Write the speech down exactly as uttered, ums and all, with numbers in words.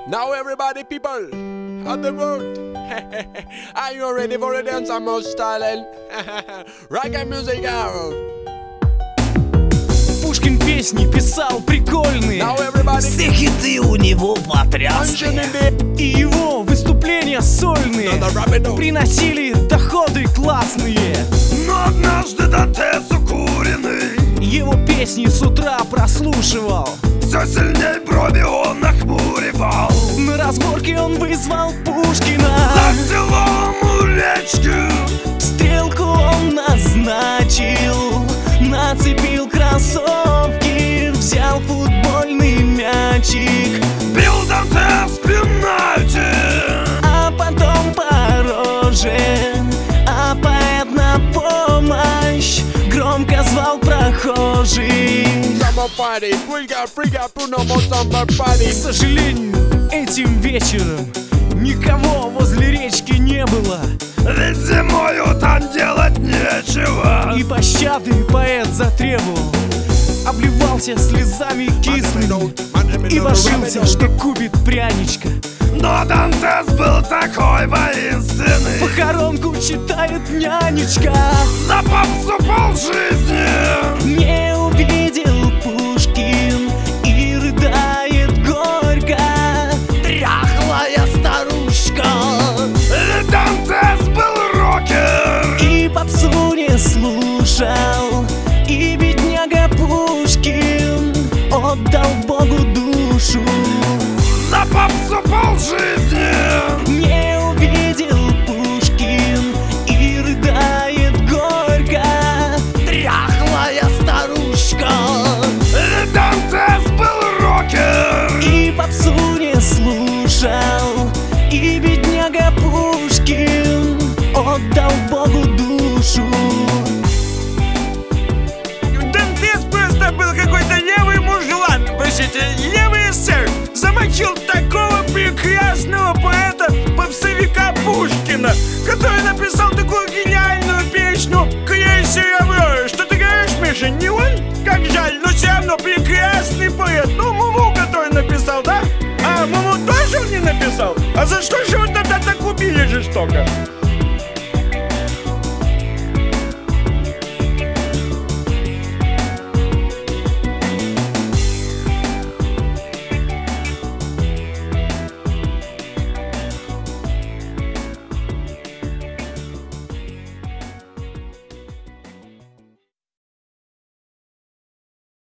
Now everybody people of the world, are you ready for a dance? I'm most styling reggae music out. Пушкин песни писал прикольные, Now everybody, все хиты у него потрясные, и его выступления сольные приносили доходы классные. но однажды Дантес укуренный Его песни с утра прослушивал, все сильней брови он нахмуривал. на разборке он вызвал Пушкина. За селом у речки Стрелку он назначил, нацепил кроссовки, взял футбольный мячик, бил Дантес пенальти, а потом по роже, а поэт на помощь громко звал прохожий. summer party, we got free, got no more summer party. К сожалению, этим вечером никого возле речки не было, ведь зимою там делать нечего. и пощады поэт затребовал, обливался слезами кислыми и божился, что купит пряничка. Но Дантес был такой воинственный, Похоронку читает нянечка. за попсу полжизни Не увидел Пушкин и рыдает горько дряхлая старушка. ведь Дантес был рокер, И попсу не слушал, и бедняга Пушкин отдал Богу душу. за попсу полжизни Не увидел Пушкин и рыдает горько дряхлая старушка. ведь Дантес был рокер, И попсу не слушал, и бедняга Пушкин отдал Богу душу. Дантес просто был какой-то левый мужлан. Простите, левый эсер замочил такого прекрасного поэта, попсовика Пушкина, который написал такую гениальную песню «Крейсер Аврора». Что ты говоришь, Миша, не он? Как жаль, но все равно прекрасный поэт. Ну, Муму, который написал, да? А, Муму тоже он не написал? А за что же его тогда так убили жестоко?